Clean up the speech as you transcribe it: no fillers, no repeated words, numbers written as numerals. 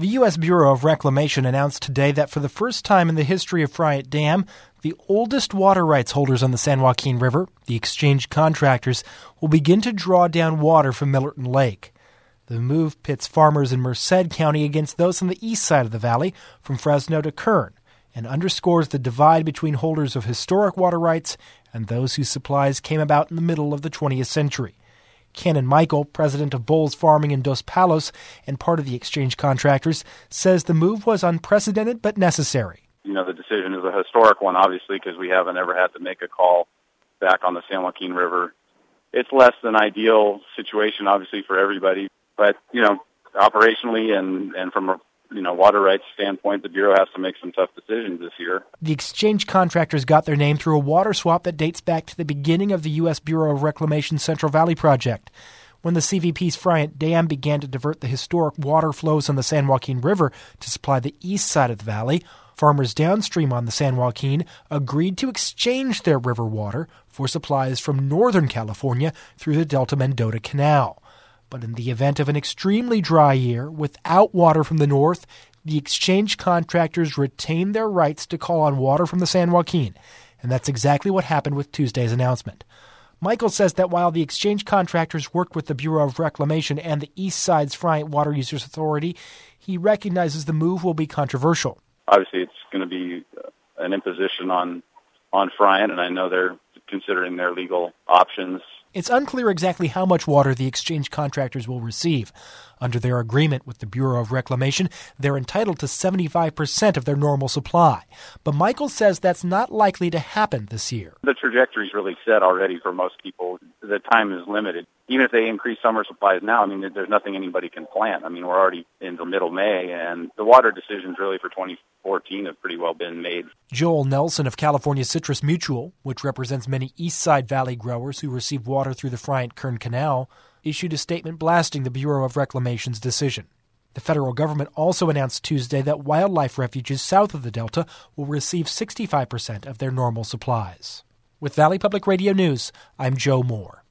The U.S. Bureau of Reclamation announced today that for the first time in the history of Friant Dam, the oldest water rights holders on the San Joaquin River, the exchange contractors, will begin to draw down water from Millerton Lake. The move pits farmers in Merced County against those on the east side of the valley, from Fresno to Kern, and underscores the divide between holders of historic water rights and those whose supplies came about in the middle of the 20th century. Cannon Michael, president of Bowles Farming in Dos Palos and part of the exchange contractors, says the move was unprecedented but necessary. You know, the decision is a historic one, obviously, because we haven't ever had to make a call back on the San Joaquin River. It's less than ideal situation, obviously, for everybody. But, you know, operationally and from a water rights standpoint, the Bureau has to make some tough decisions this year. The exchange contractors got their name through a water swap that dates back to the beginning of the U.S. Bureau of Reclamation Central Valley Project. When the CVP's Friant Dam began to divert the historic water flows on the San Joaquin River to supply the east side of the valley, farmers downstream on the San Joaquin agreed to exchange their river water for supplies from Northern California through the Delta-Mendota Canal. But in the event of an extremely dry year without water from the north, the exchange contractors retained their rights to call on water from the San Joaquin, and that's exactly what happened with Tuesday's announcement. Michael says that while the exchange contractors worked with the Bureau of Reclamation and the East Side's Friant Water Users Authority, he recognizes the move will be controversial. Obviously, it's going to be an imposition on Friant, and I know they're considering their legal options. It's unclear exactly how much water the exchange contractors will receive. Under their agreement with the Bureau of Reclamation, they're entitled to 75% of their normal supply. But Michael says that's not likely to happen this year. The trajectory's really set already for most people. The time is limited. Even if they increase summer supplies now, I mean, there's nothing anybody can plant. I mean, we're already into middle May, and the water decisions really for 2014 have pretty well been made. Joel Nelson of California Citrus Mutual, which represents many East Side Valley growers who receive water through the Friant-Kern Canal, issued a statement blasting the Bureau of Reclamation's decision. The federal government also announced Tuesday that wildlife refuges south of the Delta will receive 65% of their normal supplies. With Valley Public Radio News, I'm Joe Moore.